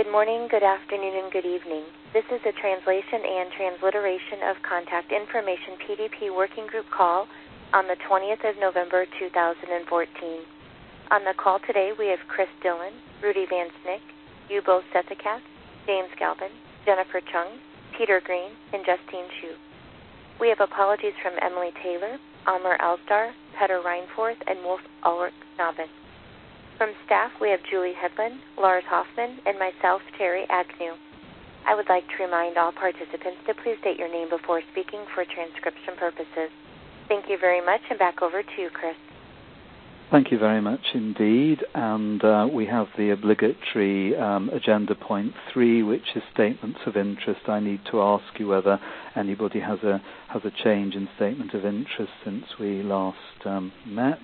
Good morning, good afternoon, and good evening. This is a translation and transliteration of Contact Information PDP Working Group call on the 20th of November, 2014. On the call today, we have Chris Dillon, Rudy Van Snick, Yubo Sethikat, James Galvin, Jennifer Chung, Peter Green, and Justine Chu. We have apologies from Emily Taylor, Amr Alstar, Petter Reinforth, and Wolf Ulrich Navin. From staff, we have Julie Hedlund, Lars Hoffman, and myself, Terry Agnew. I would like to remind all participants to please state your name before speaking for transcription purposes. Thank you very much, and back over to you, Chris. Thank you very much indeed. And we have the obligatory agenda point 3, which is statements of interest. I need to ask you whether anybody has a change in statement of interest since we last met.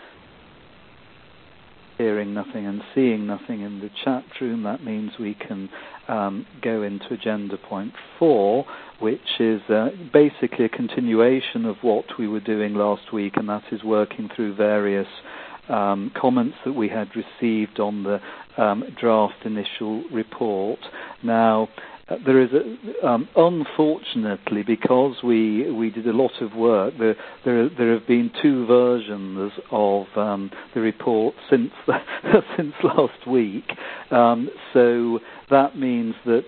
Hearing nothing and seeing nothing in the chat room, that means we can go into agenda point 4, which is basically a continuation of what we were doing last week, and that is working through various comments that we had received on the draft initial report. Now, there is, unfortunately, because we did a lot of work, there have been 2 versions of the report since last week. So that means that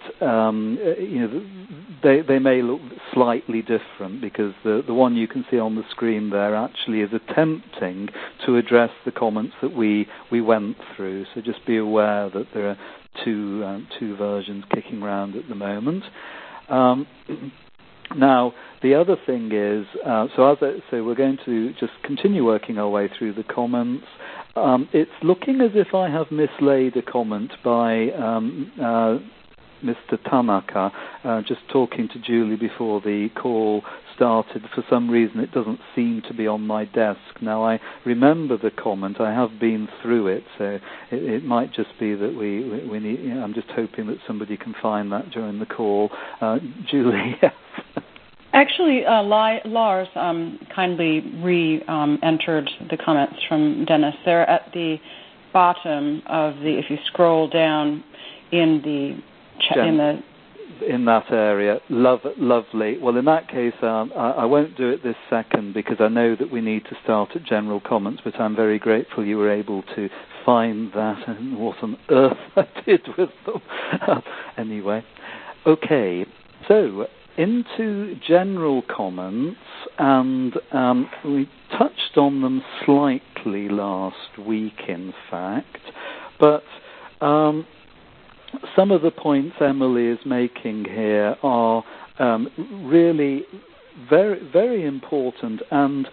they may look slightly different, because the one you can see on the screen there actually is attempting to address the comments that we went through. So just be aware that there are two versions kicking around at the moment. Now, the other thing is, so we're going to just continue working our way through the comments. It's looking as if I have mislaid a comment by Mr. Tanaka, just talking to Julie before the call started. For some reason, it doesn't seem to be on my desk. Now, I remember the comment. I have been through it, so it might just be that we need. I'm just hoping that somebody can find that during the call. Julie, yes. Actually, Lars kindly re-entered the comments from Dennis. They're at the bottom of the. If you scroll down in the. In that area. Lovely. Well, in that case, I won't do it this second, because I know that we need to start at general comments, but I'm very grateful you were able to find that and what on earth I did with them. Anyway. Okay, so into general comments, and we touched on them slightly last week, in fact, but some of the points Emily is making here are really very, very important, and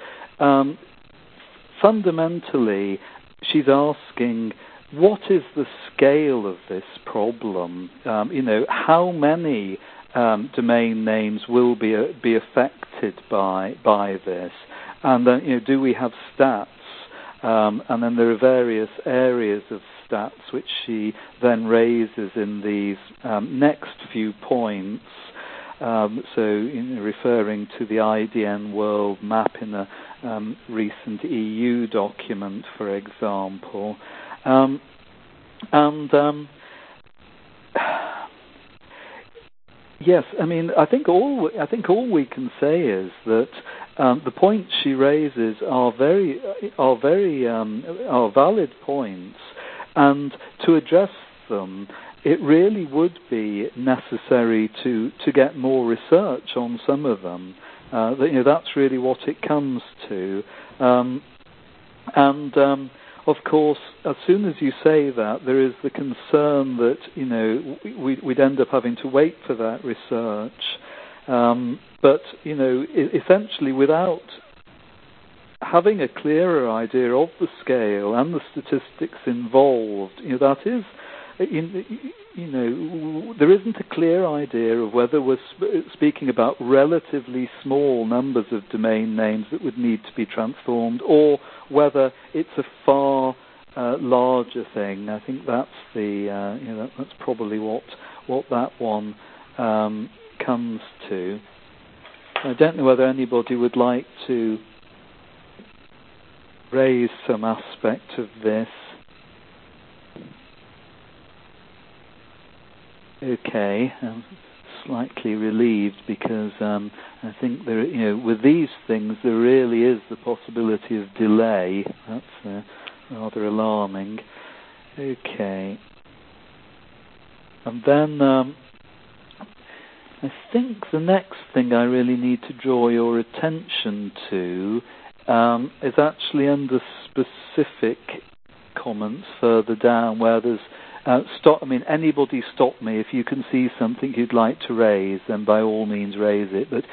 fundamentally she's asking, what is the scale of this problem? How many domain names will be affected by this? And do we have stats? And then there are various areas of stats which she then raises in these next few points. Referring to the IDN world map in a recent EU document, for example. Yes, I mean, I think all we can say is that the points she raises are valid points, and to address them, it really would be necessary to get more research on some of them. That's really what it comes to, of course, as soon as you say that, there is the concern that we'd end up having to wait for that research. But essentially, without having a clearer idea of the scale and the statistics involved, that is, there isn't a clear idea of whether we're speaking about relatively small numbers of domain names that would need to be transformed, or whether it's a far larger thing. I think that's that's probably what that one comes to. I don't know whether anybody would like to raise some aspect of this. Okay. Slightly relieved because I think there, with these things, there really is the possibility of delay. That's rather alarming. Okay. And then I think the next thing I really need to draw your attention to is actually under specific comments further down where there's anybody stop me. If you can see something you'd like to raise, then by all means raise it. But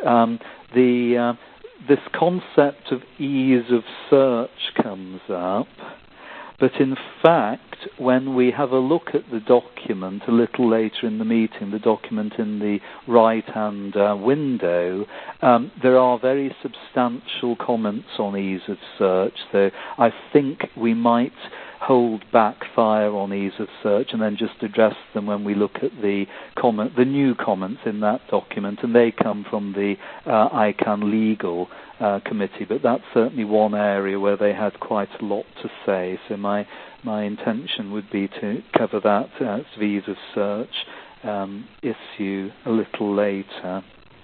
this concept of ease of search comes up. But in fact, when we have a look at the document a little later in the meeting, the document in the right-hand window, there are very substantial comments on ease of search. So I think we might hold back fire on ease of search and then just address them when we look at the new comments in that document, and they come from the ICANN legal committee, but that's certainly one area where they had quite a lot to say. So my intention would be to cover that visa search issue a little later.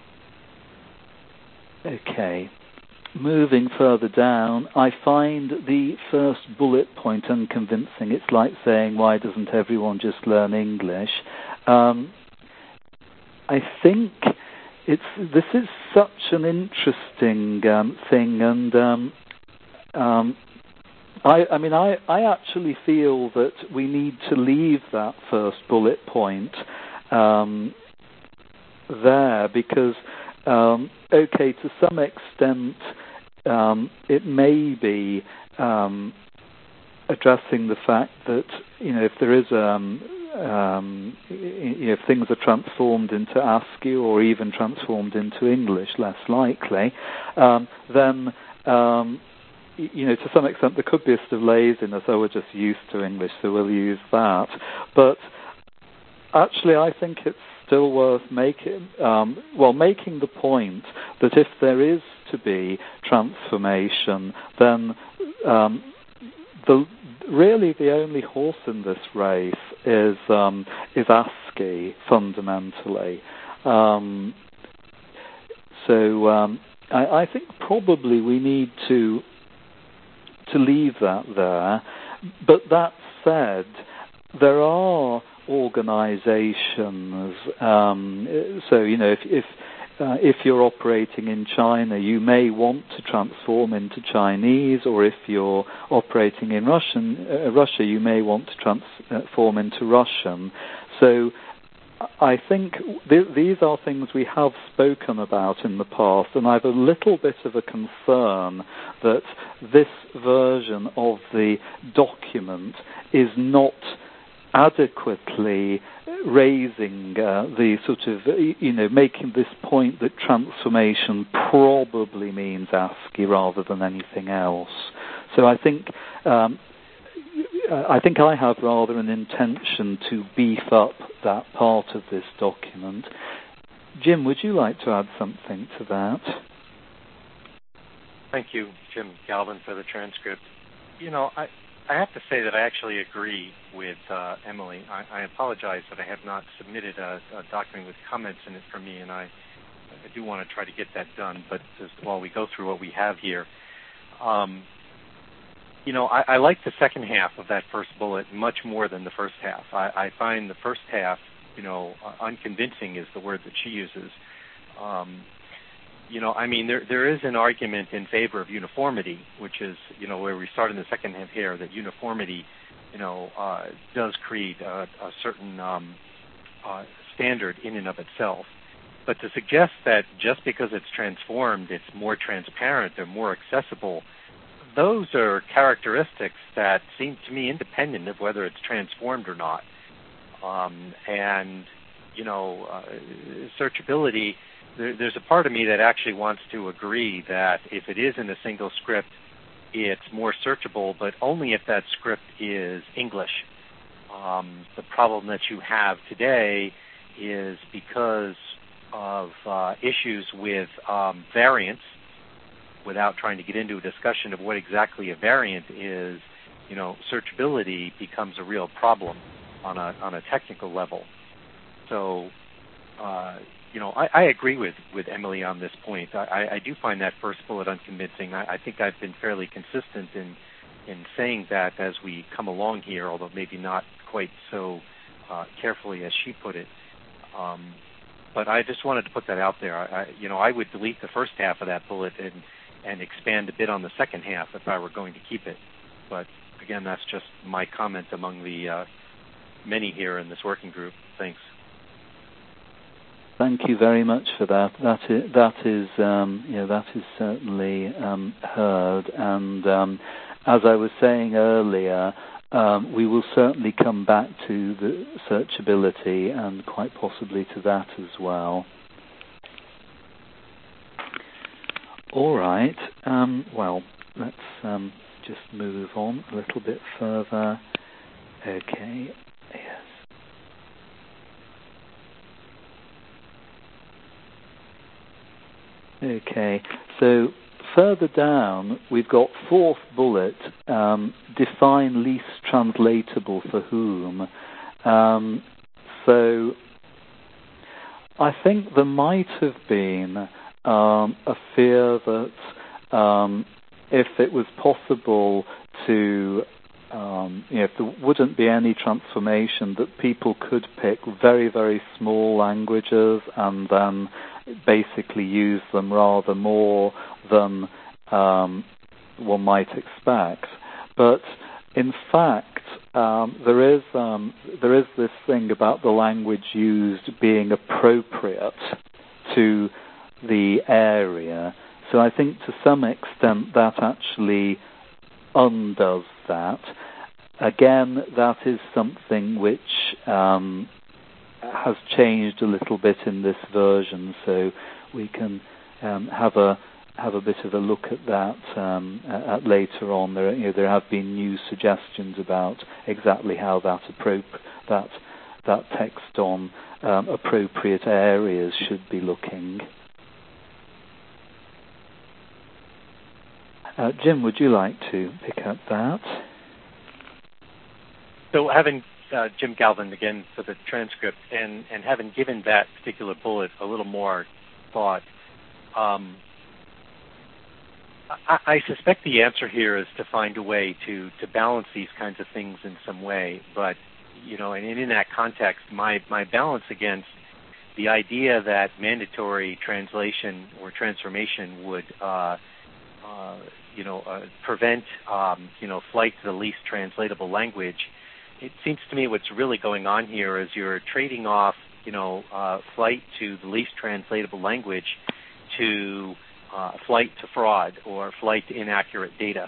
Okay. Moving further down, I find the first bullet point unconvincing. It's like saying, why doesn't everyone just learn English? I think this is such an interesting thing, and I actually feel that we need to leave that first bullet point there because, okay, to some extent, it may be addressing the fact that if there is if things are transformed into ASCII or even transformed into English, less likely, then to some extent there could be a sort of laziness. Oh, we're just used to English, so we'll use that. But actually, I think it's still worth making the point that if there is to be transformation, then really the only horse in this race is ASCII fundamentally. I think probably we need to leave that there. But that said, there are organizations. If you're operating in China, you may want to transform into Chinese, or if you're operating in Russia, you may want to transform into Russian. So I think these are things we have spoken about in the past, and I have a little bit of a concern that this version of the document is not adequately raising the sort of, making this point that transformation probably means ASCII rather than anything else. So I think I have rather an intention to beef up that part of this document. Jim, would you like to add something to that? Thank you, Jim Galvin, for the transcript. I have to say that I actually agree with Emily. I apologize that I have not submitted a document with comments in it for me, and I do want to try to get that done. But just while we go through what we have here, I like the second half of that first bullet much more than the first half. I find the first half, unconvincing is the word that she uses. There is an argument in favor of uniformity, which is, where we start in the second half here, that uniformity, does create a certain standard in and of itself. But to suggest that just because it's transformed, it's more transparent or more accessible, those are characteristics that seem to me independent of whether it's transformed or not. Searchability, there's a part of me that actually wants to agree that if it is in a single script, it's more searchable, but only if that script is English. The problem that you have today is because of issues with variants, without trying to get into a discussion of what exactly a variant is, searchability becomes a real problem on a technical level. so, I agree with Emily on this point. I do find that first bullet unconvincing. I think I've been fairly consistent in saying that as we come along here, although maybe not quite so carefully as she put it. But I just wanted to put that out there. I would delete the first half of that bullet and expand a bit on the second half if I were going to keep it. But again, that's just my comment among the many here in this working group. Thanks. Thank you very much for that. That is certainly heard. And as I was saying earlier, we will certainly come back to the searchability and quite possibly to that as well. All right. Well, let's just move on a little bit further. Okay. Yes. Okay. So further down, we've got fourth bullet, define least translatable for whom. So I think there might have been a fear that if it was possible to, if there wouldn't be any transformation, that people could pick very, very small languages and then basically use them rather more than one might expect. But in fact, there is this thing about the language used being appropriate to the area. So I think to some extent that actually undoes that. Again, that is something which has changed a little bit in this version, so we can have a bit of a look at that at later on. There have been new suggestions about exactly how that text on appropriate areas should be looking. Jim, would you like to pick up that? So having Jim Galvin again for the transcript, and having given that particular bullet a little more thought, I suspect the answer here is to find a way to balance these kinds of things in some way. But and in that context, my balance against the idea that mandatory translation or transformation would prevent flight to the least translatable language. It seems to me what's really going on here is you're trading off, flight to the least translatable language to flight to fraud or flight to inaccurate data.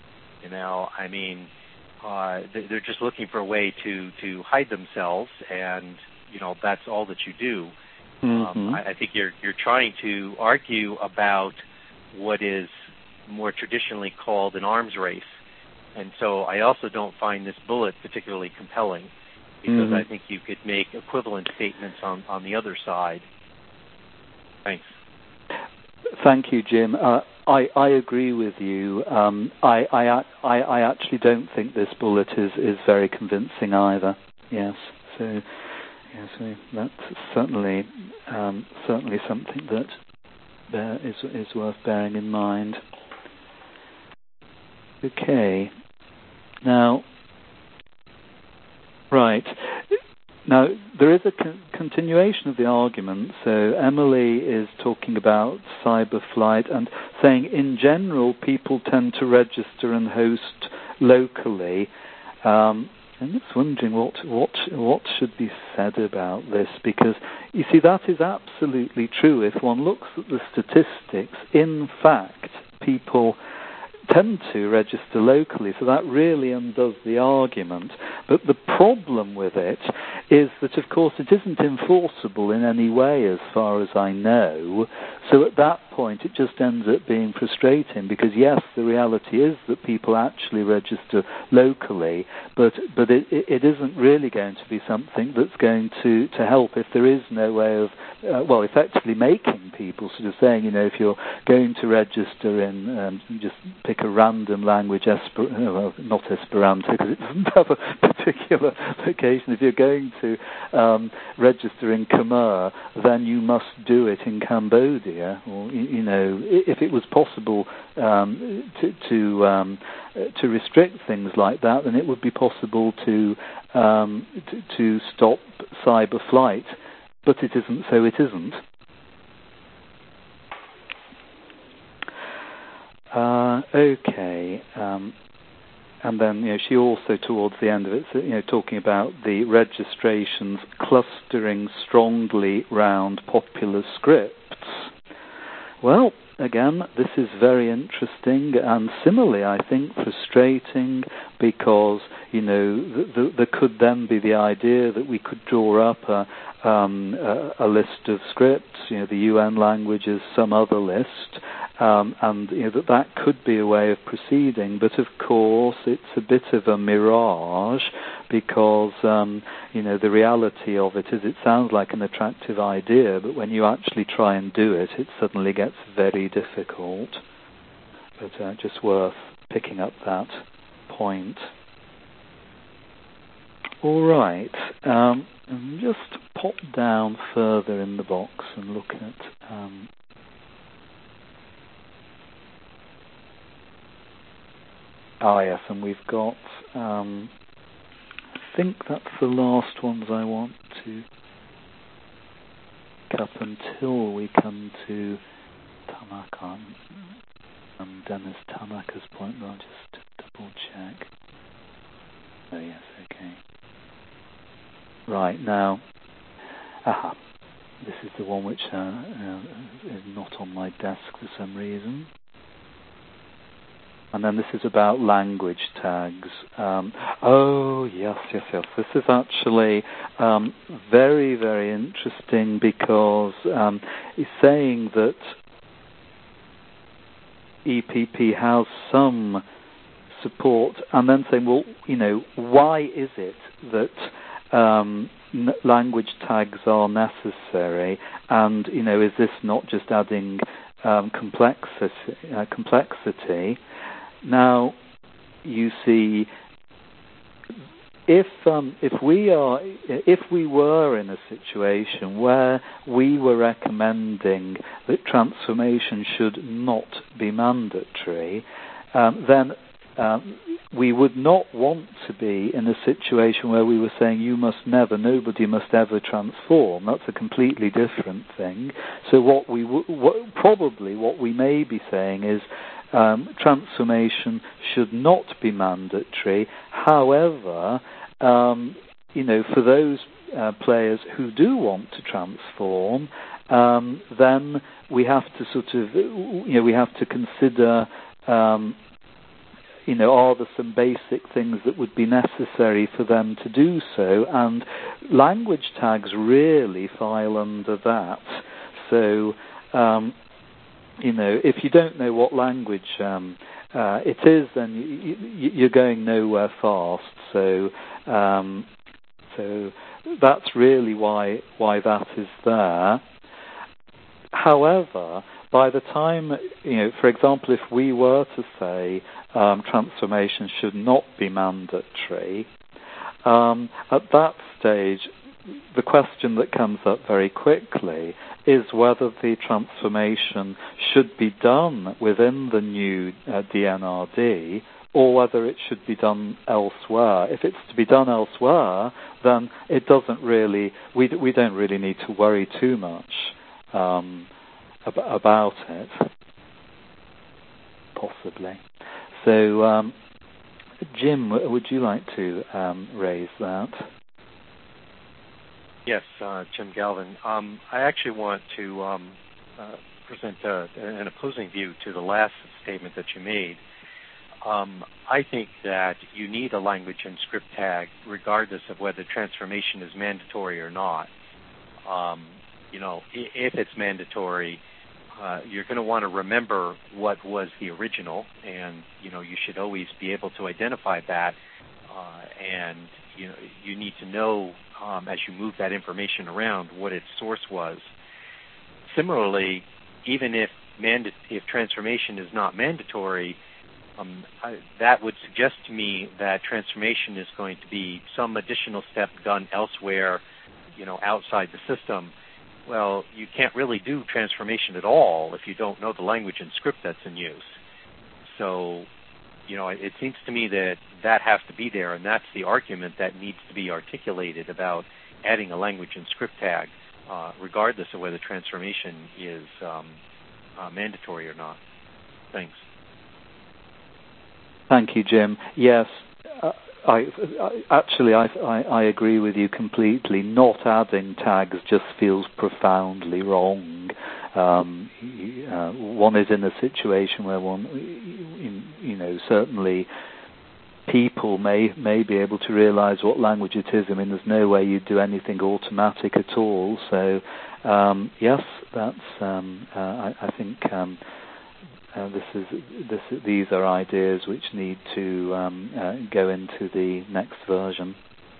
They're just looking for a way to hide themselves, and that's all that you do. Mm-hmm. I think you're trying to argue about what is more traditionally called an arms race. And so I also don't find this bullet particularly compelling, because I think you could make equivalent statements on the other side. Thanks. Thank you, Jim. I agree with you. I actually don't think this bullet is very convincing either. Yes. So that's certainly something that is worth bearing in mind. Okay. Now, right. Now, there is a continuation of the argument. So Emily is talking about cyber flight and saying, in general, people tend to register and host locally. I'm just wondering what should be said about this, because, you see, that is absolutely true. If one looks at the statistics, in fact, people tend to register locally, so that really undoes the argument. But the problem with it is that, of course, it isn't enforceable in any way as far as I know. So at that point, it just ends up being frustrating, because, yes, the reality is that people actually register locally, but it isn't really going to be something that's going to help if there is no way of, effectively making people sort of saying, if you're going to register in, just pick a random language, not Esperanto, because it doesn't have a particular location. If you're going to register in Khmer, then you must do it in Cambodia. Or if it was possible to restrict things like that, then it would be possible to stop cyber flight. But it isn't, so it isn't. Okay. And then, she also, towards the end of it, talking about the registrations clustering strongly round popular scripts. Well, again, this is very interesting and similarly, I think, frustrating because, there could then be the idea that we could draw up a list of scripts, the UN languages, some other list, and that could be a way of proceeding. But of course, it's a bit of a mirage because the reality of it is it sounds like an attractive idea, but when you actually try and do it, it suddenly gets very difficult. But just worth picking up that point. All right. Just pop down further in the box and look at. Yes, and we've got. I think that's the last ones I want to pick up until we come to Tanaka and Dennis Tanaka's point. I'll just double check. Oh yes, okay. Right, now, this is the one which is not on my desk for some reason. And then this is about language tags. Yes. This is actually very, very interesting because he's saying that EPP has some support, and then saying, well, why is it that language tags are necessary? And, is this not just adding complexity? Now, you see, if we were in a situation where we were recommending that transformation should not be mandatory, then we would not want to be in a situation where we were saying nobody must ever transform. That's a completely different thing. So what we may be saying is transformation should not be mandatory. However, for those players who do want to transform, then we have to we have to consider. Are there some basic things that would be necessary for them to do so? And language tags really file under that. So, if you don't know what language it is, then you're going nowhere fast. So that's really why that is there. However, by the time, for example, if we were to say transformation should not be mandatory, at that stage, the question that comes up very quickly is whether the transformation should be done within the new DNRD or whether it should be done elsewhere. If it's to be done elsewhere, then it doesn't really. We don't really need to worry too much about it, possibly. So, Jim, would you like to raise that? Yes, Jim Galvin. I actually want to present an opposing view to the last statement that you made. I think that you need a language and script tag regardless of whether transformation is mandatory or not. If it's mandatory, you're going to want to remember what was the original, and you should always be able to identify that, and you need to know as you move that information around what its source was. Similarly, even if transformation is not mandatory, that would suggest to me that transformation is going to be some additional step done elsewhere, outside the system. Well, you can't really do transformation at all if you don't know the language and script that's in use. So, it seems to me that has to be there, and that's the argument that needs to be articulated about adding a language and script tag, regardless of whether transformation is mandatory or not. Thanks. Thank you, Jim. Yes, I agree with you completely. Not adding tags just feels profoundly wrong. One is in a situation where certainly people may be able to realize what language it is. I mean, there's no way you'd do anything automatic at all. So, yes, that's. I think these are ideas which need to go into the next version.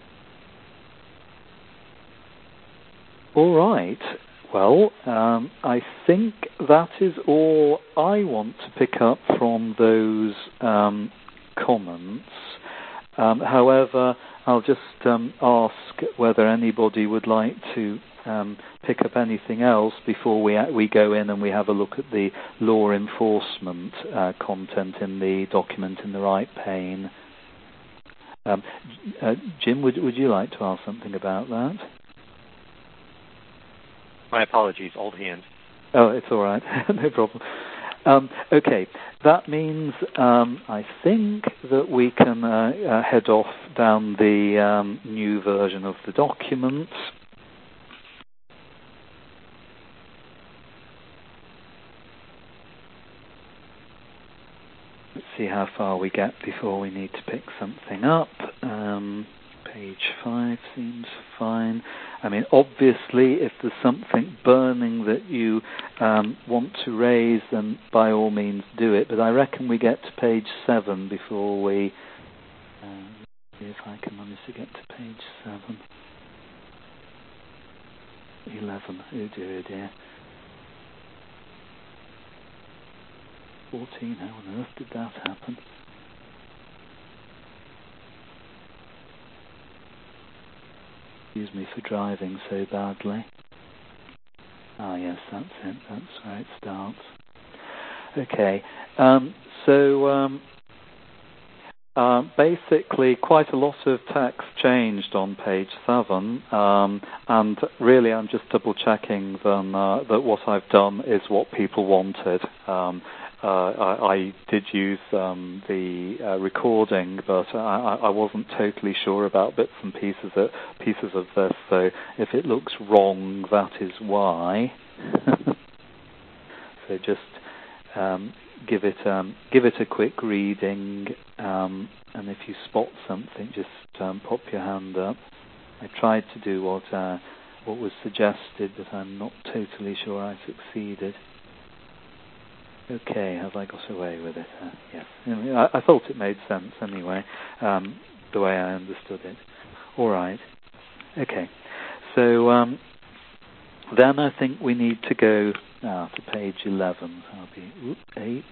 All right. Well, I think that is all I want to pick up from those comments. However, I'll just ask whether anybody would like to pick up anything else before we go in and we have a look at the law enforcement content in the document in the right pane. Jim, would you like to ask something about that? My apologies, old hand. Oh, it's all right. No problem. Okay, that means I think that we can head off down the new version of the document. Let's see how far we get before we need to pick something up. Page 5 seems fine. I mean, obviously, if there's something burning that you want to raise, then by all means do it. But I reckon we get to page 7 before we... see if I can manage to get to page 7. 11. Oh dear. 14. How on earth did that happen? Excuse me for driving so badly. Ah, yes, that's it. That's where it starts. Okay. Basically, quite a lot of text changed on page 7, and really I'm just double-checking that what I've done is what people wanted. I did use the recording, but I wasn't totally sure about bits and pieces of this. So if it looks wrong, that is why. So just give it a quick reading, and if you spot something, just pop your hand up. I tried to do what was suggested, but I'm not totally sure I succeeded. Okay, have I got away with it? Yes. I thought it made sense anyway, the way I understood it. All right. Okay. So then I think we need to go to page 11. I'll be 8.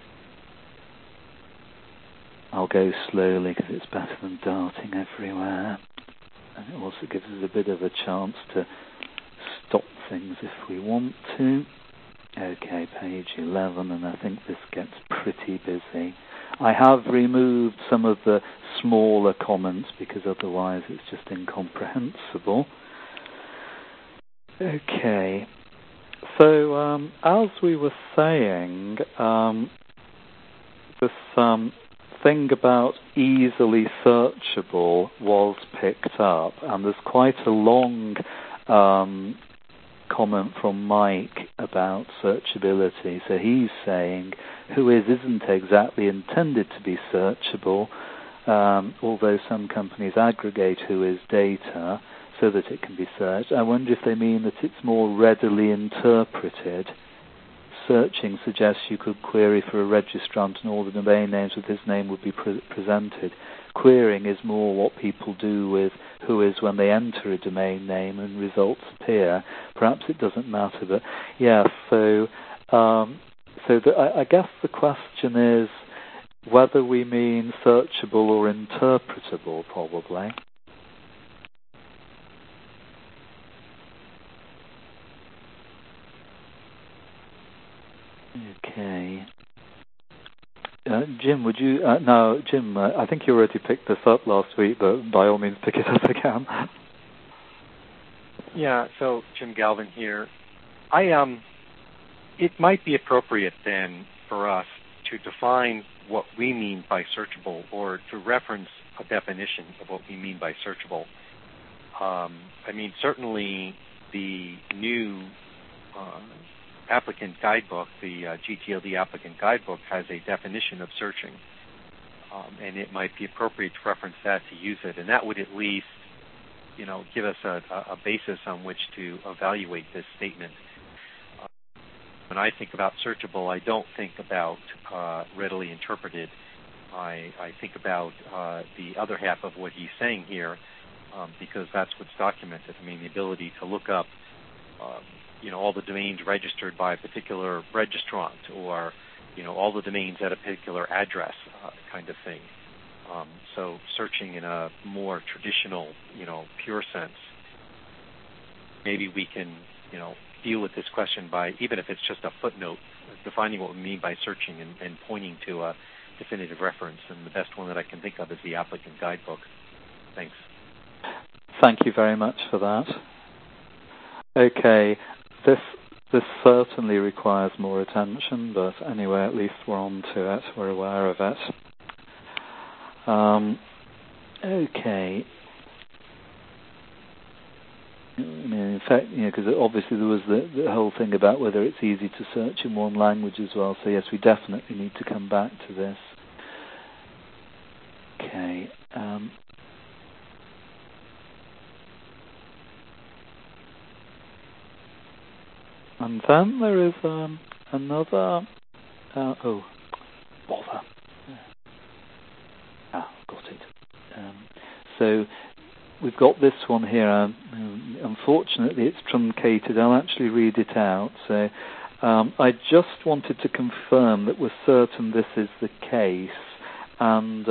I'll go slowly because it's better than darting everywhere. And it also gives us a bit of a chance to stop things if we want to. Okay, page 11, and I think this gets pretty busy. I have removed some of the smaller comments because otherwise it's just incomprehensible. Okay, so as we were saying, this thing about easily searchable was picked up, and there's quite a long comment from Mike about searchability. So he's saying Whois isn't exactly intended to be searchable, although some companies aggregate Whois data so that it can be searched. I wonder if they mean that it's more readily interpreted. Searching suggests you could query for a registrant and all the domain names with his name would be presented. Querying is more what people do with Whois when they enter a domain name and results appear. Perhaps it doesn't matter, but yeah. I guess the question is, whether we mean searchable or interpretable, probably. Okay. Jim, would you... no, Jim, I think you already picked this up last week, but by all means pick it up again. Yeah, so Jim Galvin here. It might be appropriate then for us to define what we mean by searchable, or to reference a definition of what we mean by searchable. Certainly the new applicant guidebook, the GTLD applicant guidebook, has a definition of searching, and it might be appropriate to reference that to use it, and that would at least, give us a basis on which to evaluate this statement. When I think about searchable, I don't think about readily interpreted. I think about the other half of what he's saying here, because that's what's documented. The ability to look up, all the domains registered by a particular registrant, or, all the domains at a particular address, kind of thing. So searching in a more traditional, pure sense. Maybe we can, deal with this question by, even if it's just a footnote, defining what we mean by searching and pointing to a definitive reference. And the best one that I can think of is the applicant guidebook. Thanks. Thank you very much for that. Okay, this certainly requires more attention, but anyway, at least we're on to it. We're aware of it. Okay. In fact, because obviously there was the whole thing about whether it's easy to search in one language as well. So yes, we definitely need to come back to this. Okay. And then there is another... oh, bother. Got it. So we've got this one here. Unfortunately, it's truncated. I'll actually read it out. So I just wanted to confirm that we're certain this is the case. And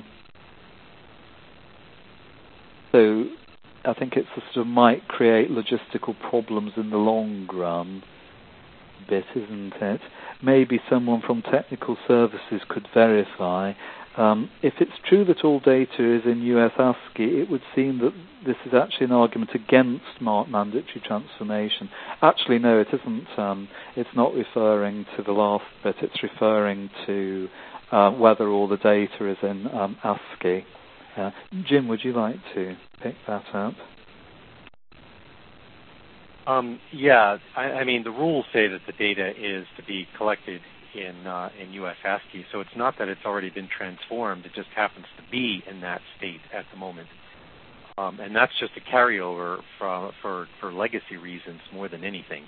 so I think it sort of might create logistical problems in the long run, bit, isn't it? Maybe someone from technical services could verify. If it's true that all data is in US ASCII, it would seem that this is actually an argument against mandatory transformation. Actually, no, it isn't. It's not referring to the last bit. It's referring to whether all the data is in ASCII. Jim, would you like to pick that up? Yeah, the rules say that the data is to be collected in US ASCII, so it's not that it's already been transformed. It just happens to be in that state at the moment, and that's just a carryover for legacy reasons more than anything.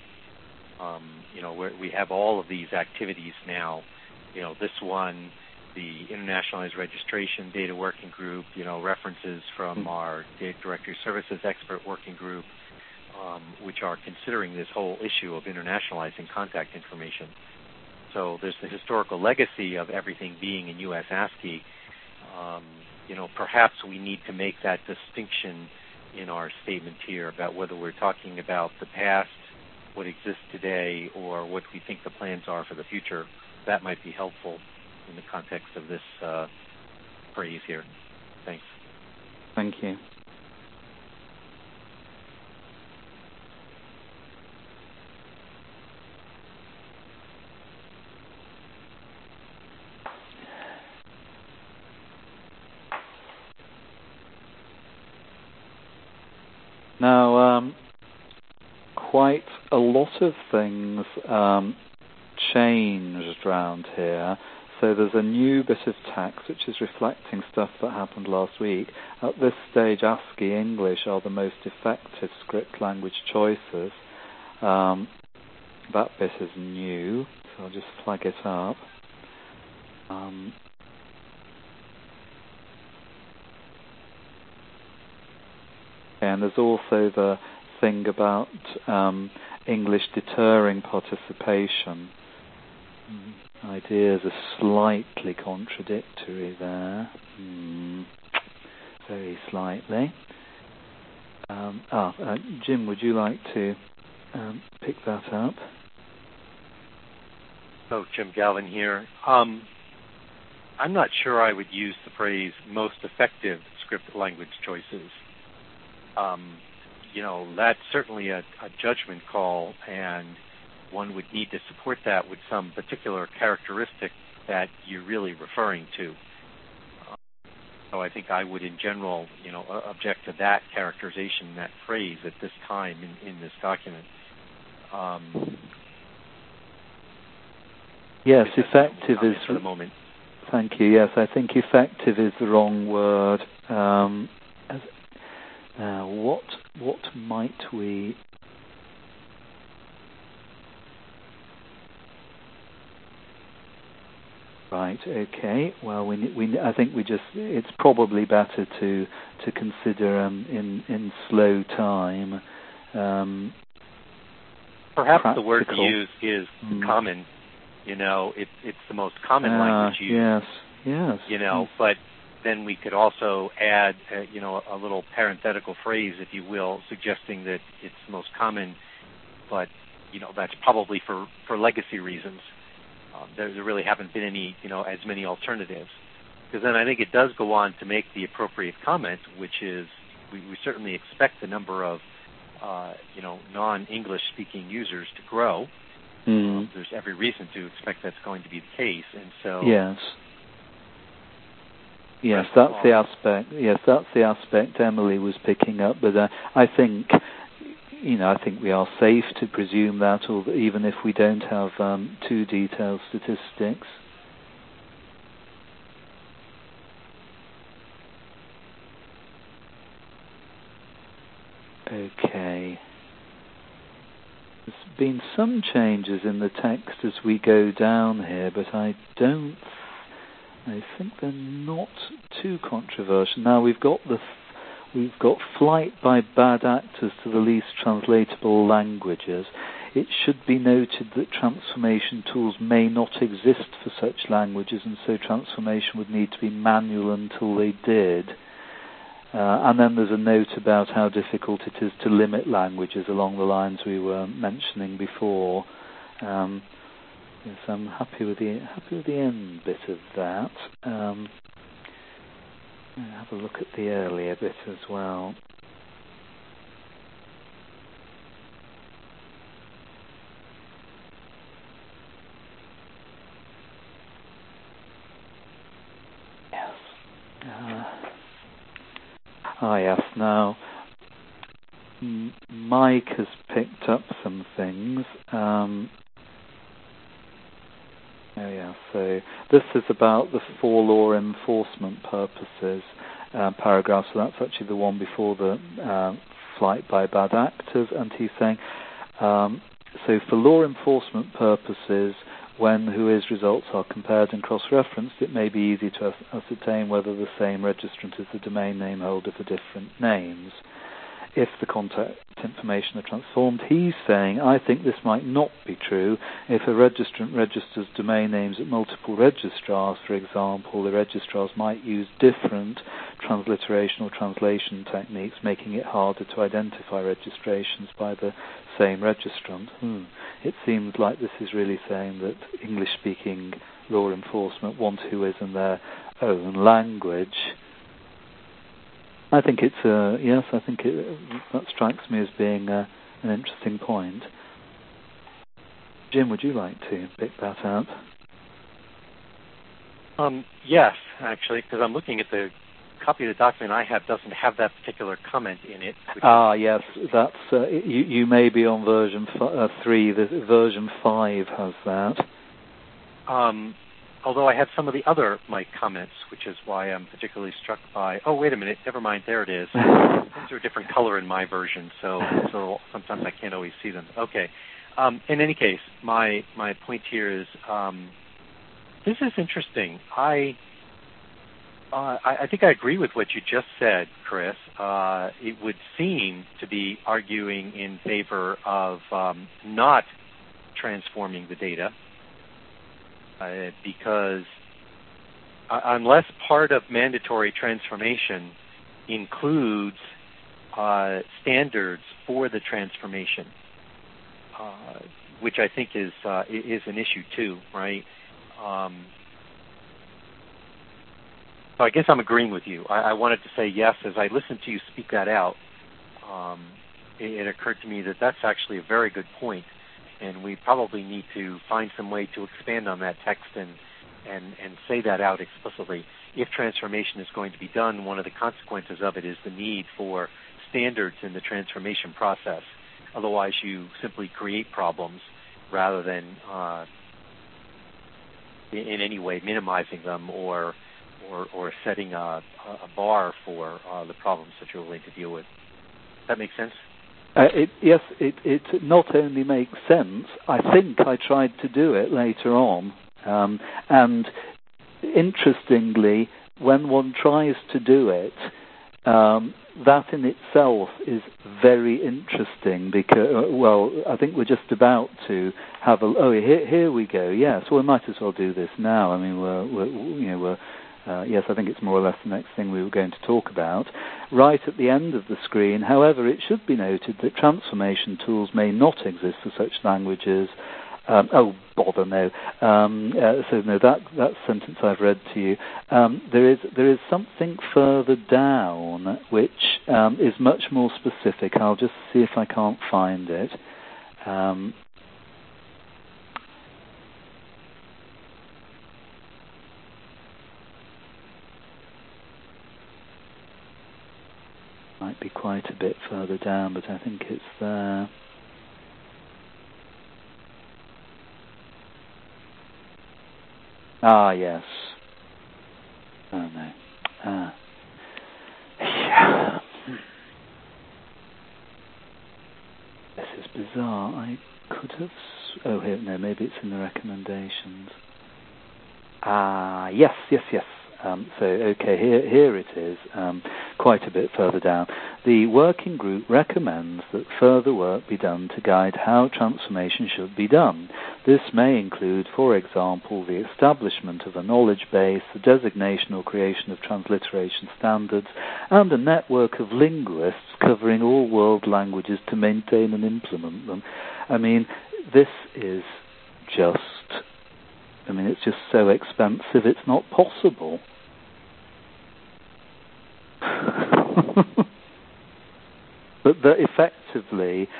We have all of these activities now. This one, the Internationalized Registration Data Working Group, references from our Data Directory Services Expert Working Group, which are considering this whole issue of internationalizing contact information. So there's the historical legacy of everything being in US ASCII. Perhaps we need to make that distinction in our statement here about whether we're talking about the past, what exists today, or what we think the plans are for the future. That might be helpful in the context of this phrase here. Thanks. Thank you. Now, quite a lot of things changed around here. So there's a new bit of text which is reflecting stuff that happened last week. At this stage, ASCII English are the most effective script language choices. That bit is new, so I'll just flag it up. And there's also the thing about English deterring participation. ideas are slightly contradictory there. Very slightly. Jim, would you like to pick that up? Oh, Jim Galvin here. I'm not sure I would use the phrase most effective script language choices. That's certainly a judgment call, and one would need to support that with some particular characteristic that you're really referring to. So I think I would, in general, object to that characterization, that phrase at this time in this document. Yes, effective is for the moment. Thank you. Yes, I think effective is the wrong word. What might we? Right. Okay. Well, I think it's probably better to consider in slow time. Perhaps practical. The word to use is common. It's the most common language used. Yes. But then we could also add, a little parenthetical phrase, if you will, suggesting that it's the most common, but that's probably for legacy reasons. There really haven't been any, as many alternatives. Because then I think it does go on to make the appropriate comment, which is we certainly expect the number of, non-English speaking users to grow. There's every reason to expect that's going to be the case, and so yes, that's the aspect. Yes, that's the aspect Emily was picking up. But I think we are safe to presume that, even if we don't have too detailed statistics. Okay. There's been some changes in the text as we go down here, but I think they're not too controversial. Now we've got flight by bad actors to the least translatable languages. It should be noted that transformation tools may not exist for such languages, and so transformation would need to be manual until they did. And then there's a note about how difficult it is to limit languages along the lines we were mentioning before. Yes, I'm happy with the end bit of that. Have a look at the earlier bit as well. Yes. Yes. Now, Mike has picked up some things. So this is about the for law enforcement purposes paragraph. So that's actually the one before the flight by bad actors. And he's saying, so for law enforcement purposes, when whois results are compared and cross-referenced, it may be easy to ascertain whether the same registrant is the domain name holder for different names. If the contact information are transformed, he's saying, I think this might not be true. If a registrant registers domain names at multiple registrars, for example, the registrars might use different transliteration or translation techniques, making it harder to identify registrations by the same registrant. It seems like this is really saying that English-speaking law enforcement want whois in their own language. I think that strikes me as being an interesting point. Jim, would you like to pick that up? Yes, actually, because I'm looking at the copy of the document I have doesn't have that particular comment in it. Yes, that's you may be on version 3. Version 5 has that. Although I have some of the other Mike comments, which is why I'm particularly struck by... Oh, wait a minute. Never mind. There it is. Things are a different color in my version, so sometimes I can't always see them. Okay. In any case, my point here is this is interesting. I think I agree with what you just said, Chris. It would seem to be arguing in favor of not transforming the data. because unless part of mandatory transformation includes standards for the transformation, which I think is an issue too, right? So I guess I'm agreeing with you. I wanted to say yes. As I listened to you speak that out, it occurred to me that that's actually a very good point, and we probably need to find some way to expand on that text and say that out explicitly. If transformation is going to be done, one of the consequences of it is the need for standards in the transformation process. Otherwise, you simply create problems rather than in any way minimizing them or setting a bar for the problems that you're willing to deal with. Does that make sense? Yes, it not only makes sense, I think I tried to do it later on. And interestingly, when one tries to do it, that in itself is very interesting because, well, I think we're just about to have here we go. Yes, well, we might as well do this now. I mean, yes, I think it's more or less the next thing we were going to talk about. Right at the end of the screen, however, it should be noted that transformation tools may not exist for such languages. Oh, bother, no. So no, that sentence I've read to you. There is something further down which is much more specific. I'll just see if I can't find it. Might be quite a bit further down, but I think it's there. Ah, yes. Oh, no. Yeah. This is bizarre. I could have... Oh, here, no, maybe it's in the recommendations. Ah, yes. So, okay, here it is, quite a bit further down. The working group recommends that further work be done to guide how transformation should be done. This may include, for example, the establishment of a knowledge base, the designation or creation of transliteration standards, and a network of linguists covering all world languages to maintain and implement them. I mean, this is just... it's just so expensive, it's not possible. But effectively,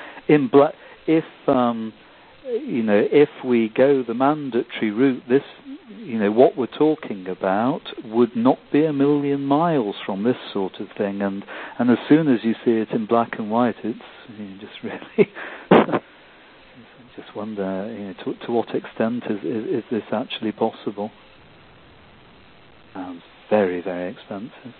if we go the mandatory route, this, what we're talking about would not be a million miles from this sort of thing. And as soon as you see it in black and white, it's just really... just wonder, to what extent is this actually possible? Sounds very, very expensive.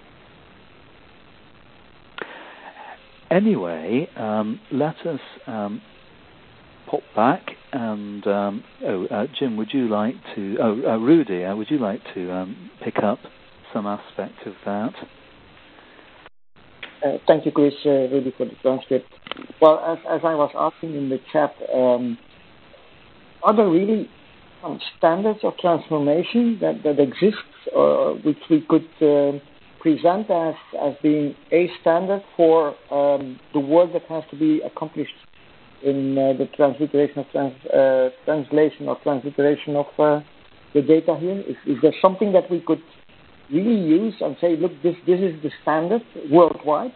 Anyway, let us pop back and Jim, would you like to? Rudy, would you like to pick up some aspect of that? Thank you, Chris, Rudy, for the transcript. Well, as I was asking in the chat, are there really some standards of transformation that exist, which we could present as being a standard for the work that has to be accomplished in the transliteration of translation or transliteration of the data here? Is there something that we could really use and say, look, this is the standard worldwide?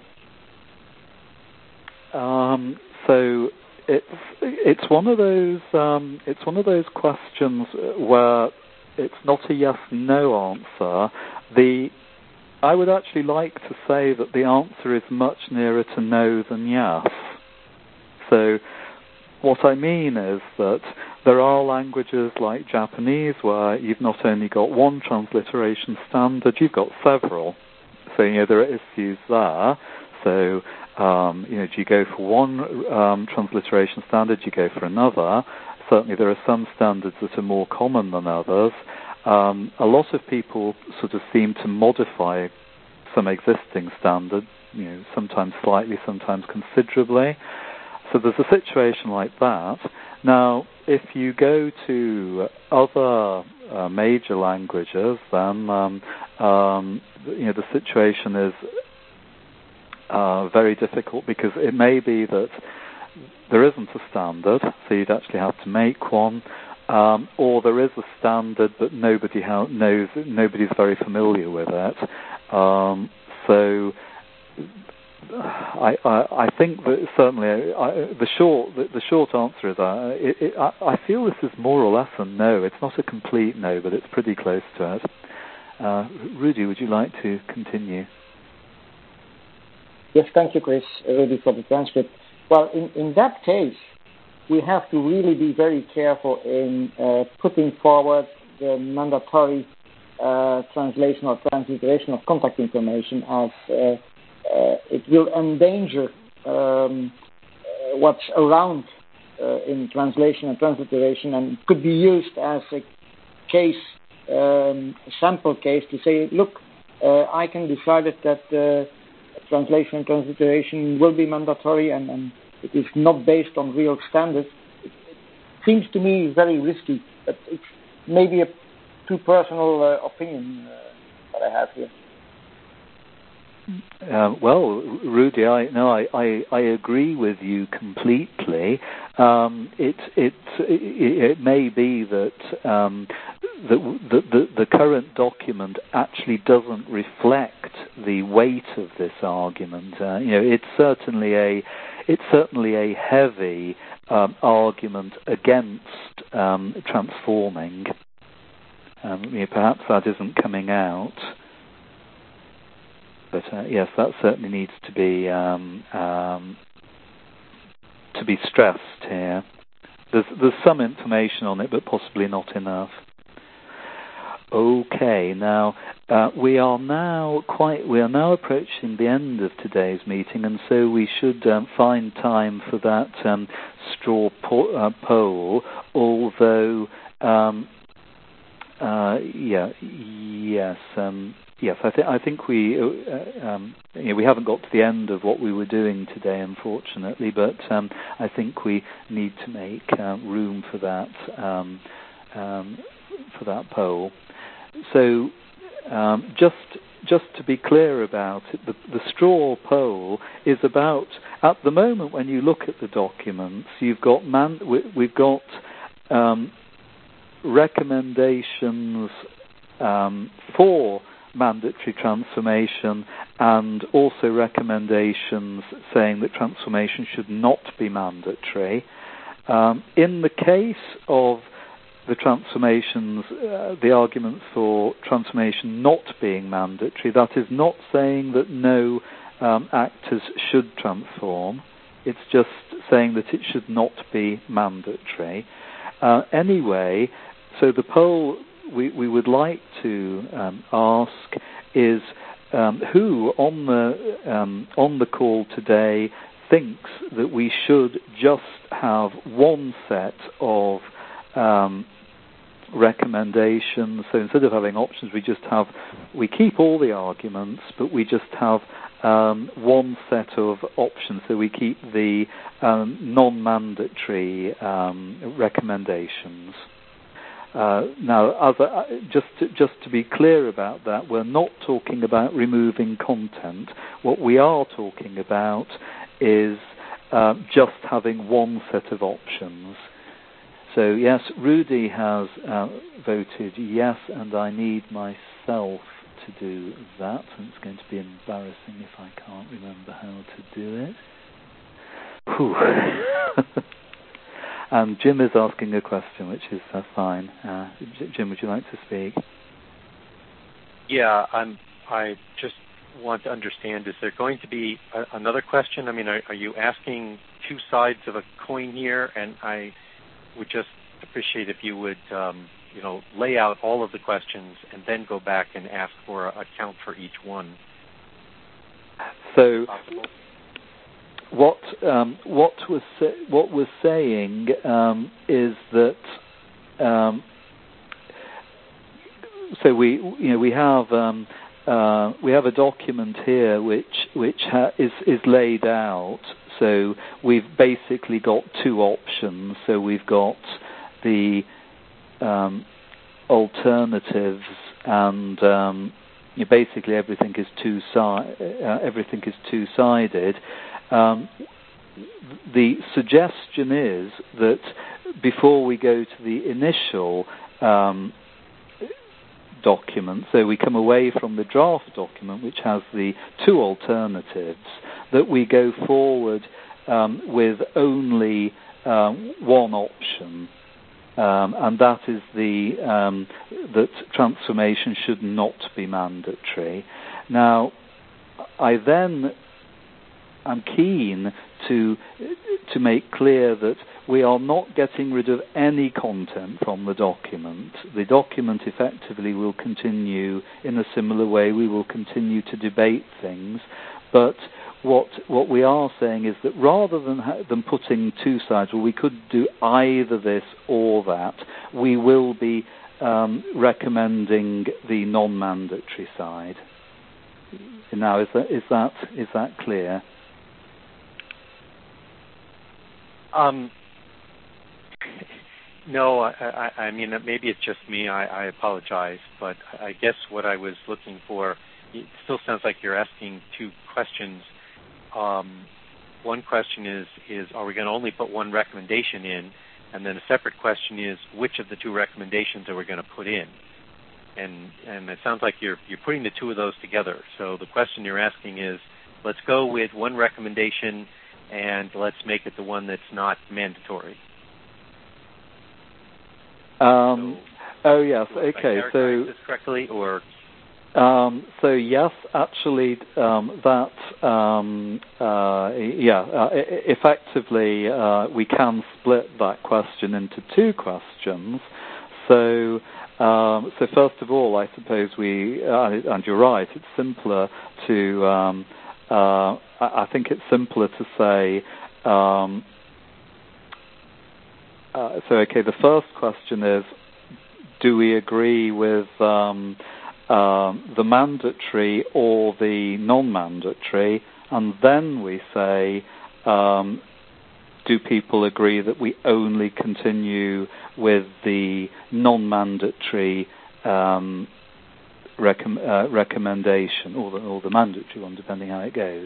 So it's one of those questions where it's not a yes/no answer. I would actually like to say that the answer is much nearer to no than yes. So what I mean is that there are languages like Japanese where you've not only got one transliteration standard, you've got several. So, there are issues there. So, do you go for one transliteration standard, do you go for another? Certainly there are some standards that are more common than others. A lot of people sort of seem to modify some existing standard, sometimes slightly, sometimes considerably. So there's a situation like that. Now, if you go to other major languages, then the situation is very difficult, because it may be that there isn't a standard, so you'd actually have to make one, or there is a standard but nobody's very familiar with it. So I think that certainly the short answer is I feel this is more or less a no. It's not a complete no, but it's pretty close to it. Rudy, would you like to continue? Yes, thank you, Chris, Rudy, for the transcript. Well, in that case, we have to really be very careful in putting forward the mandatory translation or transliteration of contact information, as it will endanger what's around in translation and transliteration, and could be used as a case, sample case, to say, look, I can decide that translation and transliteration will be mandatory, and it is not based on real standards. It seems to me very risky, but it's maybe a too personal opinion that I have here. Well, Rudy, I agree with you completely. It may be that the current document actually doesn't reflect the weight of this argument. It's certainly a heavy argument against transforming. Perhaps that isn't coming out. But yes, that certainly needs to be stressed here. There's some information on it, but possibly not enough. Okay, now we are now approaching the end of today's meeting, and so we should find time for that straw poll. Although, yes, I think we haven't got to the end of what we were doing today, unfortunately. But I think we need to make room for that poll. So just to be clear about it, the straw poll is about, at the moment when you look at the documents, we've got recommendations for mandatory transformation, and also recommendations saying that transformation should not be mandatory. In the case of the transformations, the arguments for transformation not being mandatory, that is not saying that no actors should transform. It's just saying that it should not be mandatory. Anyway, so the poll we would like to ask is who on the call today thinks that we should just have one set of recommendations. So instead of having options, we keep all the arguments, but we just have one set of options. So we keep the non-mandatory recommendations. Now, just to be clear about that, we're not talking about removing content. What we are talking about is just having one set of options. So yes, Rudy has voted yes, and I need myself to do that. And it's going to be embarrassing if I can't remember how to do it. Whew. And Jim is asking a question, which is fine. Jim, would you like to speak? Yeah, I just want to understand, is there going to be another question? I mean, are you asking two sides of a coin here? And I would just appreciate if you would, lay out all of the questions and then go back and ask for a count for each one. So, what we're saying is that so we have a document here which is laid out. So we've basically got two options. So we've got the alternatives and basically everything is two-sided. The suggestion is that before we go to the initial document, so we come away from the draft document, which has the two alternatives, that we go forward with only one option, and that is that transformation should not be mandatory. Now, I'm keen to make clear that we are not getting rid of any content from the document. The document effectively will continue in a similar way. We will continue to debate things, but what we are saying is that rather than putting two sides, well, we could do either this or that, we will be recommending the non-mandatory side. Now, is that clear? No, I mean, maybe it's just me. I apologize, but I guess what I was looking for, it still sounds like you're asking two questions. One question is are we going to only put one recommendation in? And then a separate question is, which of the two recommendations are we going to put in? And it sounds like you're putting the two of those together. So the question you're asking is, let's go with one recommendation and let's make it the one that's not mandatory. Oh yes, okay. So this correctly, or so yes, actually, effectively, we can split that question into two questions. So first of all, I suppose and you're right, it's simpler to. I think it's simpler to say. The first question is, do we agree with the mandatory or the non-mandatory? And then we say, do people agree that we only continue with the non-mandatory recommendation, or the mandatory one, depending how it goes?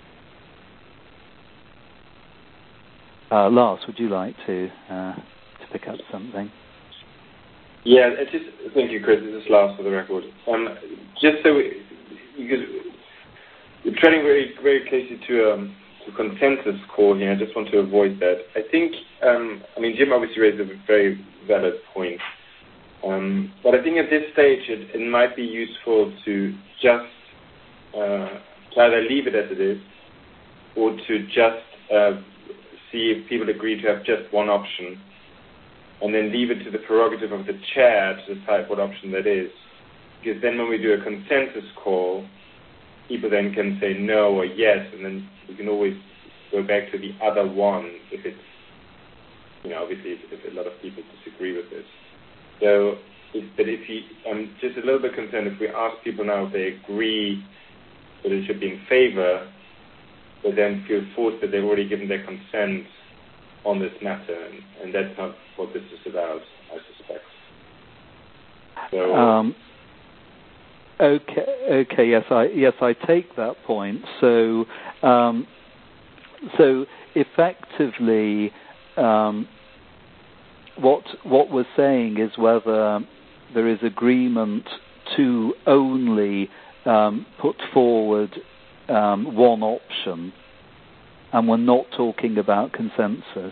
Lars, would you like to pick up something? Yeah, thank you, Chris. This is Lars for the record. Just so because we're treading very, very closely to consensus call here, I just want to avoid that. I think, Jim obviously raised a very valid point. But I think at this stage it might be useful to just to either leave it as it is, or to just see if people agree to have just one option, and then leave it to the prerogative of the chair to decide what option that is. Because then when we do a consensus call, people then can say no or yes, and then we can always go back to the other one if it's, obviously if a lot of people disagree with this. So, I'm just a little bit concerned if we ask people now if they agree that it should be in favor, but then feel forced that they've already given their consent on this matter, and that's not what this is about, I suspect. So, okay, yes, I take that point. So effectively, what we're saying is whether there is agreement to only put forward one option, and we're not talking about consensus.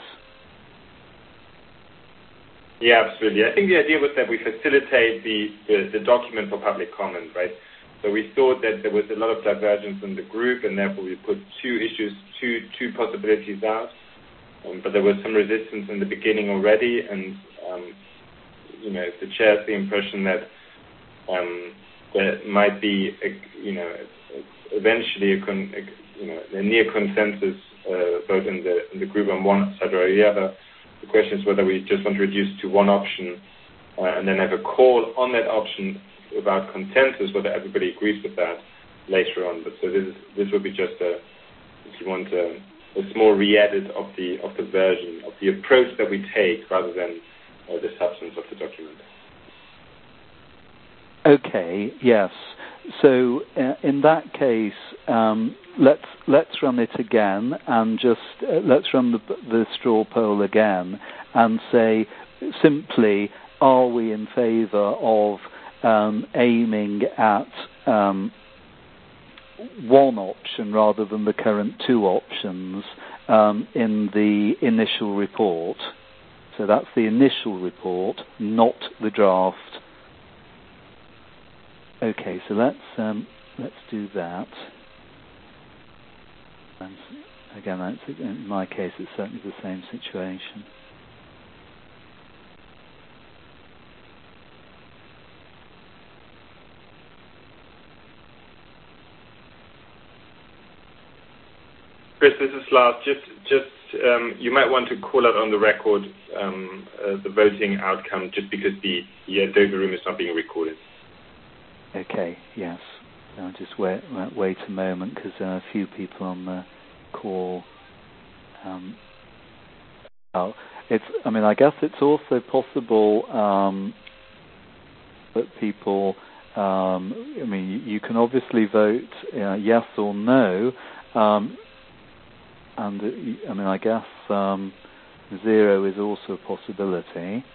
Yeah, absolutely. I think the idea was that we facilitate the document for public comment, right? So we thought that there was a lot of divergence in the group, and therefore we put two possibilities out. But there was some resistance in the beginning already, and if the chair has the impression that there might be, eventually a near consensus vote in the group on one side or the other. The question is whether we just want to reduce to one option and then have a call on that option about consensus, whether everybody agrees with that later on. But so this would be just if you want, a small re-edit of the version of the approach that we take, rather than the substance of the document. Okay. Yes. So in that case, let's run it again, and just let's run the straw poll again, and say simply, are we in favour of aiming at one option rather than the current two options in the initial report? So that's the initial report, not the draft. Okay, so let's do that. And again, in my case, it's certainly the same situation. Chris, this is Lars. Just you might want to call out on the record the voting outcome, just because the Adobe room is not being recorded. Okay. Yes. I'll just wait a moment, because there are a few people on the call. I guess it's also possible that people. You can obviously vote yes or no. And I guess 0 is also a possibility.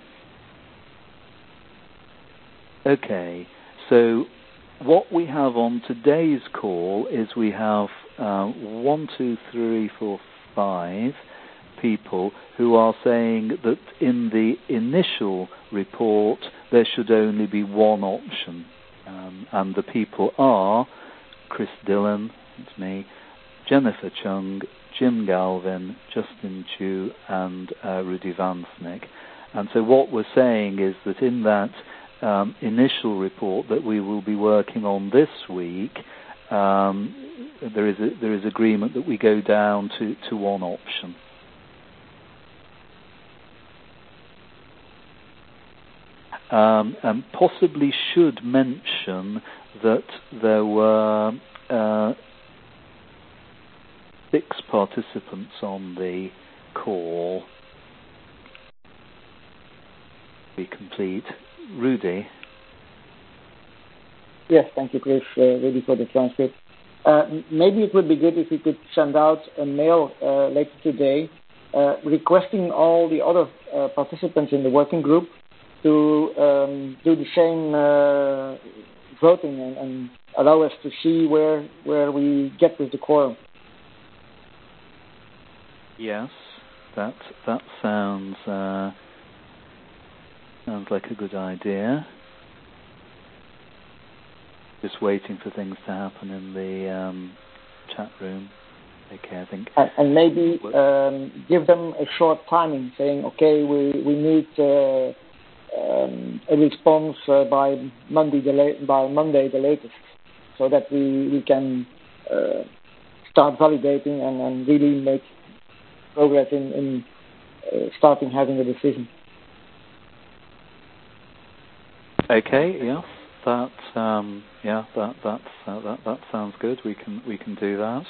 Okay, so what we have on today's call is we have 1, 2, 3, 4, 5 people who are saying that in the initial report there should only be one option, and the people are Chris Dillon, it's me, Jennifer Chung, Jim Galvin, Justin Chu, and Rudy Vansnick. And so what we're saying is that in that initial report that we will be working on this week, there is agreement that we go down to one option. And possibly should mention that there were 6 participants on the call. Be complete. Rudy? Yes, thank you, Chris, Rudy, for the transcript. Maybe it would be good if you could send out a mail later today requesting all the other participants in the working group to do the same voting and allow us to see where we get with the quorum. Yes, that sounds like a good idea. Just waiting for things to happen in the chat room. Okay, I think. And maybe give them a short timing, saying, okay, we need a response by Monday the latest, so that we can start validating and really make progress in starting having a decision. Okay. Yes. That sounds good. We can do that.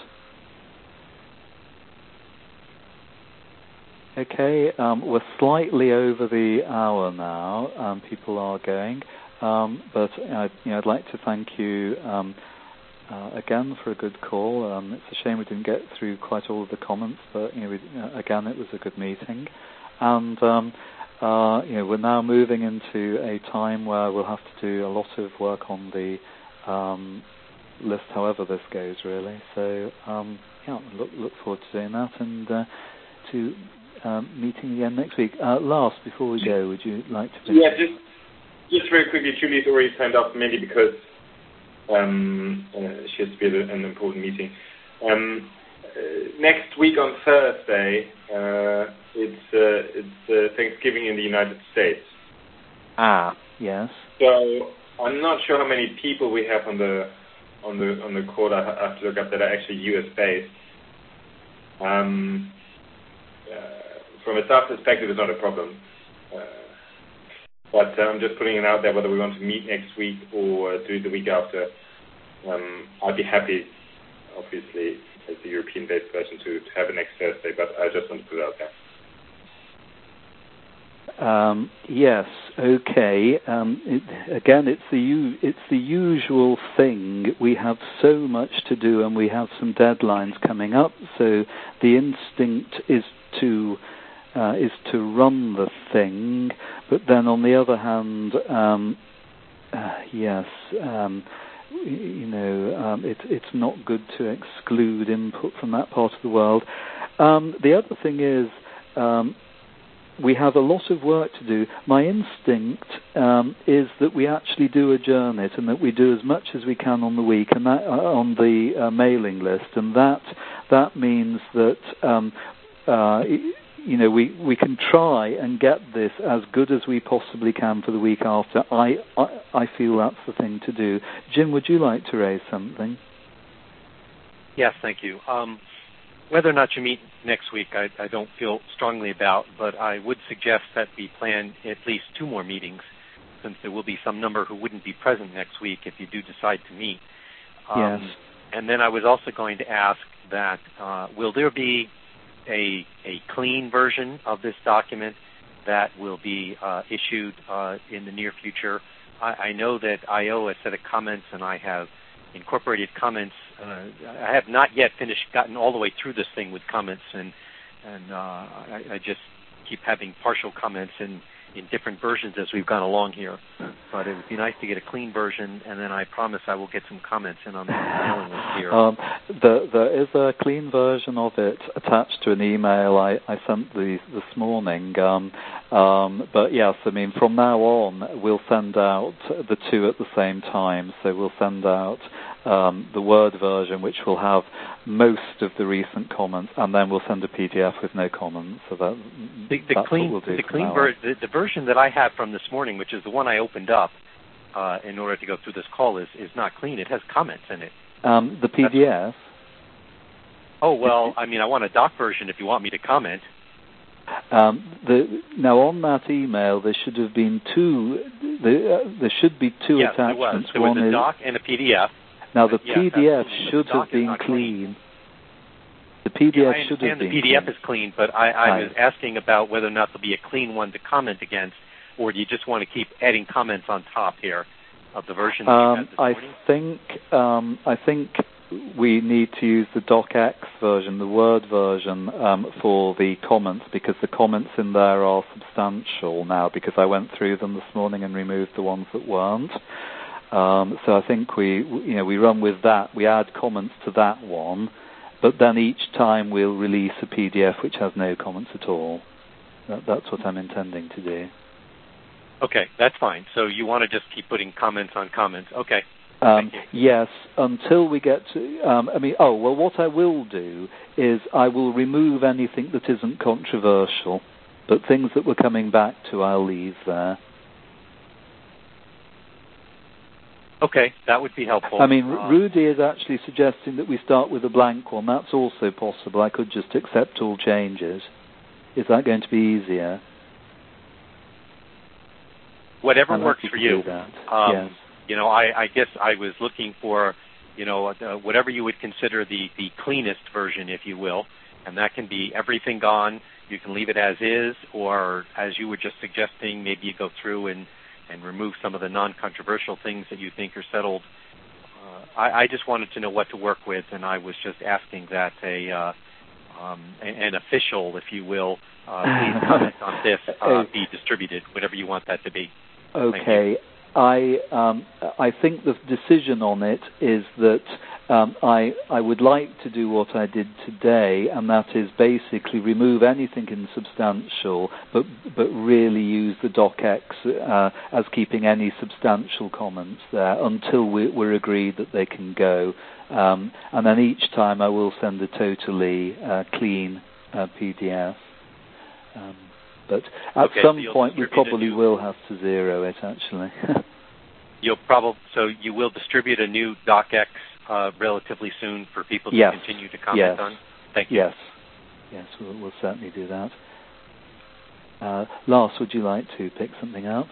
Okay. We're slightly over the hour now. People are going, but I'd like to thank you again for a good call. It's a shame we didn't get through quite all of the comments, but again, it was a good meeting, and we're now moving into a time where we'll have to do a lot of work on the list, however this goes, really. So look forward to doing that, and to meeting again next week. Lars, before we go, would you like to finish? Yeah, just very quickly. Julie's already signed up, mainly because she has to be at an important meeting. Next week on Thursday, it's Thanksgiving in the United States. Ah, yes. So I'm not sure how many people we have on the call. I have to look up that are actually US based. From a staff perspective, it's not a problem. But I'm just putting it out there whether we want to meet next week or do it the week after. I'd be happy, obviously, as the European-based person, to have it next Thursday, but I just want to put it out Yes. Okay. It's the usual thing. We have so much to do, and we have some deadlines coming up. So the instinct is to run the thing, but then on the other hand, yes. It's not good to exclude input from that part of the world. The other thing is, we have a lot of work to do. My instinct is that we actually do adjourn it, and that we do as much as we can on the week, and that on the mailing list, and that means that we can try and get this as good as we possibly can for the week after. I feel that's the thing to do. Jim, would you like to raise something? Yes, thank you. Whether or not you meet next week, I don't feel strongly about, but I would suggest that we plan at least 2 more meetings, since there will be some number who wouldn't be present next week if you do decide to meet. Yes. And then I was also going to ask that will there be a clean version of this document that will be issued in the near future? I know that I.O. has set of comments, and I have incorporated comments. I have not yet gotten all the way through this thing with comments, and I just keep having partial comments in different versions as we've gone along here. But it would be nice to get a clean version, and then I promise I will get some comments in on the mailing list here. There is a clean version of it attached to an email I sent this morning. But yes, from now on, we'll send out the 2 at the same time. So we'll send out the Word version, which will have most of the recent comments, and then we'll send a PDF with no comments. So that's what we'll do. The version that I have from this morning, which is the one I opened up in order to go through this call, is not clean. It has comments in it. The PDF? Oh, well, I want a doc version if you want me to comment. Now, on that email, there should have been 2. There should be 2 yes, attachments. There was a doc and a PDF. Now, the PDF should have been clean. The PDF should have been clean. The PDF is clean, but I was asking about whether or not there'll be a clean one to comment against, or do you just want to keep adding comments on top here of the version that you had this morning? I think we need to use the DocX version, the Word version, for the comments, because the comments in there are substantial now, because I went through them this morning and removed the ones that weren't. So I think we run with that. We add comments to that one, but then each time we'll release a PDF which has no comments at all. That's what I'm intending to do. Okay, that's fine. So you want to just keep putting comments on comments. Okay. Yes, until we get to... what I will do is I will remove anything that isn't controversial, but things that we're coming back to I'll leave there. Okay, that would be helpful. Rudy is actually suggesting that we start with a blank one. That's also possible. I could just accept all changes. Is that going to be easier? Whatever works for you. Yes. I guess I was looking for, whatever you would consider the cleanest version, if you will, and that can be everything gone. You can leave it as is, or as you were just suggesting, maybe you go through and remove some of the non-controversial things that you think are settled. I just wanted to know what to work with, and I was just asking that an official, if you will, please comment on this, be distributed, whatever you want that to be. Okay. I think the decision on it is that I would like to do what I did today, and that is basically remove anything insubstantial, but really use the DocX as keeping any substantial comments there until we're agreed that they can go. And then each time I will send a totally clean PDF. But at some point we probably will have to zero it, actually. So you will distribute a new DocX relatively soon for people to continue to comment on? Thank you. Yes, we'll certainly do that. Lars, would you like to pick something up?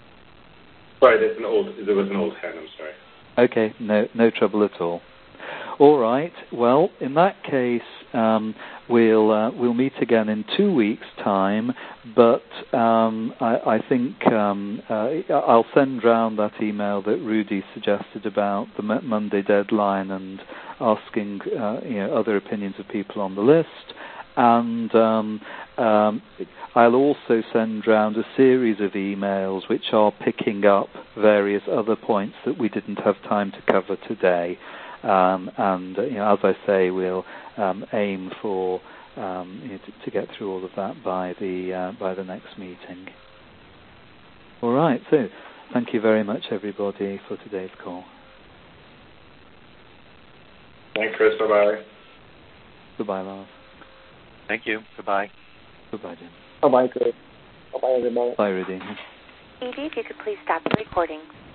Sorry, there was an old hand, I'm sorry. Okay, no trouble at all. All right. Well, in that case, we'll meet again in 2 weeks' time. But I think I'll send round that email that Rudy suggested about the Monday deadline and asking other opinions of people on the list. And I'll also send round a series of emails which are picking up various other points that we didn't have time to cover today. And as I say, we'll aim for to get through all of that by the next meeting. All right. So, thank you very much, everybody, for today's call. Thanks, Chris. Bye-bye. Goodbye, Lars. Thank you. Goodbye. Goodbye, Jim. Bye-bye, Chris. Bye-bye, everybody. Bye, Rudy. Edie, if you could please stop the recording.